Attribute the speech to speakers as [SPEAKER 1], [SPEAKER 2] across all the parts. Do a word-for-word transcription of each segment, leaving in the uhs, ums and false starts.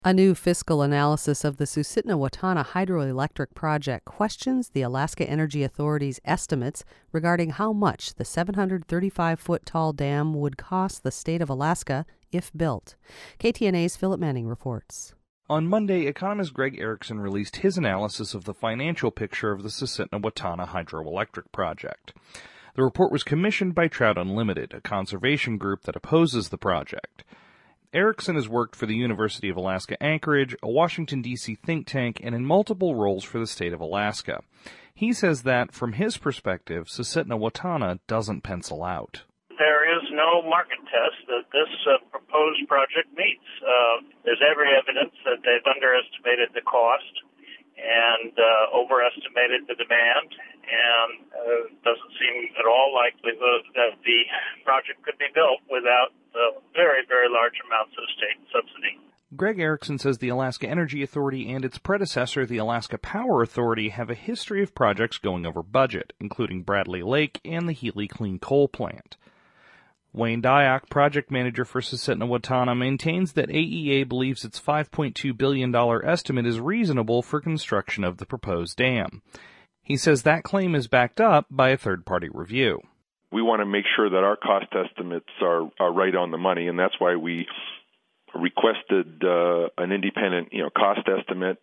[SPEAKER 1] A new fiscal analysis of the Susitna-Watana hydroelectric project questions the Alaska Energy Authority's estimates regarding how much the seven hundred thirty-five foot tall dam would cost the state of Alaska if built. K T N A's Philip Manning reports.
[SPEAKER 2] On Monday, economist Greg Erickson released his analysis of the financial picture of the Susitna-Watana hydroelectric project. The report was commissioned by Trout Unlimited, a conservation group that opposes the project. Erickson has worked for the University of Alaska Anchorage, a Washington, D C think tank, and in multiple roles for the state of Alaska. He says that, from his perspective, Susitna-Watana doesn't pencil out.
[SPEAKER 3] There is no market test that this uh, proposed project meets. Uh, there's every evidence that they've underestimated the cost and uh, overestimated the demand, and uh, doesn't seem at all likely that the project could be built without uh, very, very large amounts of state subsidy.
[SPEAKER 2] Greg Erickson says the Alaska Energy Authority and its predecessor, the Alaska Power Authority, have a history of projects going over budget, including Bradley Lake and the Healy Clean Coal Plant. Wayne Dyack, project manager for Susitna-Watana, maintains that A E A believes its five point two billion dollars estimate is reasonable for construction of the proposed dam. He says that claim is backed up by a third-party review.
[SPEAKER 4] We want to make sure that our cost estimates are, are right on the money, and that's why we requested uh, an independent, you know, cost estimate,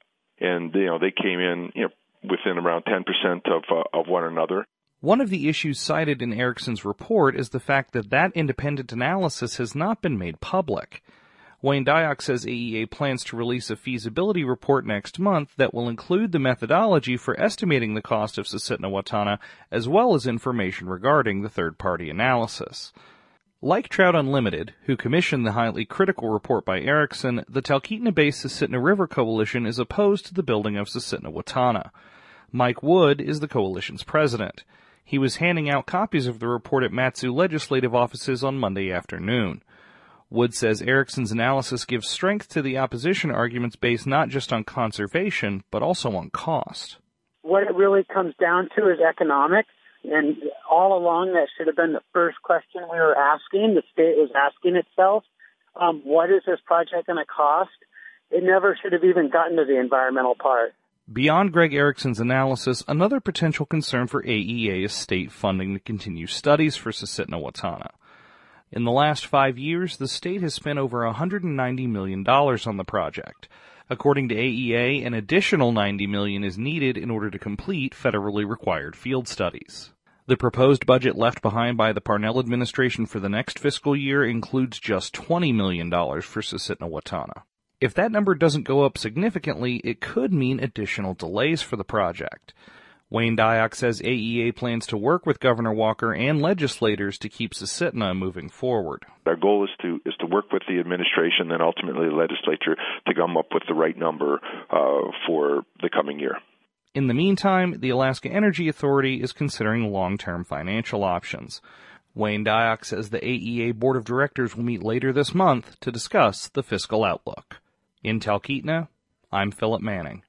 [SPEAKER 4] and you know they came in, you know, within around ten percent of uh, of one another.
[SPEAKER 2] One of the issues cited in Erickson's report is the fact that that independent analysis has not been made public. Wayne Dyack says A E A plans to release a feasibility report next month that will include the methodology for estimating the cost of Susitna-Watana, as well as information regarding the third-party analysis. Like Trout Unlimited, who commissioned the highly critical report by Erickson, the Talkeetna-based Susitna River Coalition is opposed to the building of Susitna-Watana. Mike Wood is the coalition's president. He was handing out copies of the report at Mat-Su legislative offices on Monday afternoon. Wood says Erickson's analysis gives strength to the opposition arguments based not just on conservation, but also on cost.
[SPEAKER 5] What it really comes down to is economics, and all along that should have been the first question we were asking. The state was asking itself, um, what is this project going to cost? It never should have even gotten to the environmental part.
[SPEAKER 2] Beyond Greg Erickson's analysis, another potential concern for A E A is state funding to continue studies for Susitna-Watana. In the last five years, the state has spent over one hundred ninety million dollars on the project. According to A E A, an additional ninety million dollars is needed in order to complete federally required field studies. The proposed budget left behind by the Parnell administration for the next fiscal year includes just twenty million dollars for Susitna-Watana. If that number doesn't go up significantly, it could mean additional delays for the project. Wayne Dyack says A E A plans to work with Governor Walker and legislators to keep Susitna moving forward.
[SPEAKER 4] Our goal is to is to work with the administration and ultimately the legislature to come up with the right number uh, for the coming year.
[SPEAKER 2] In the meantime, the Alaska Energy Authority is considering long-term financial options. Wayne Dyack says the A E A Board of Directors will meet later this month to discuss the fiscal outlook. In Talkeetna, I'm Philip Manning.